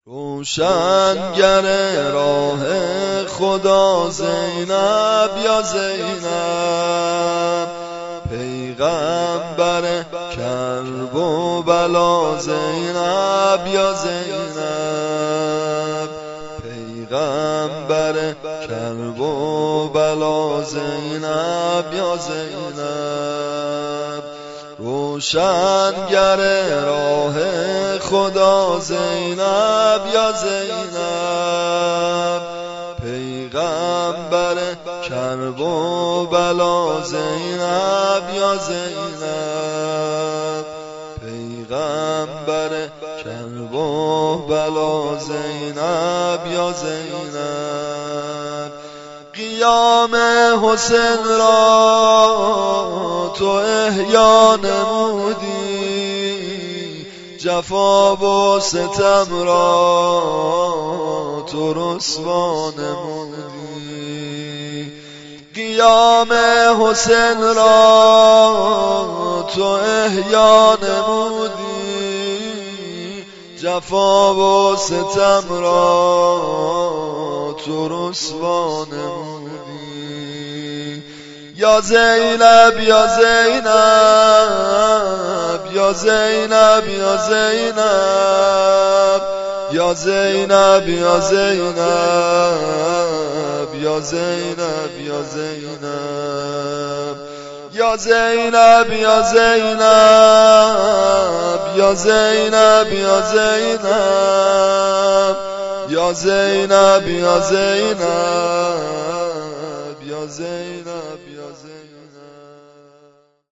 روشنگر راه خدا زینب یا زینب، پیغمبر کرب و بلا زینب یا زینب، پیغمبر کرب و بلا زینب یا زینب، روشنگر راه خدا زینب یا زینب، پیغمبر کرب و بلا زینب یا زینب، پیغمبر کرب و بلا زینب یا زینب. قیام حسین را تو احیا نمودی، جفا و ستم را تو رسوا نمودی. قیام حسین را تو احیا نمودی، جفا و ستم را تو رسوا نمودی. یا زینب یا زینب یا زینب یا زینب یا زینب یا زینب یا زینب یا زینب یا زینب یا زینب یا زینب یا زینب یا زینب یا زینب یا زینب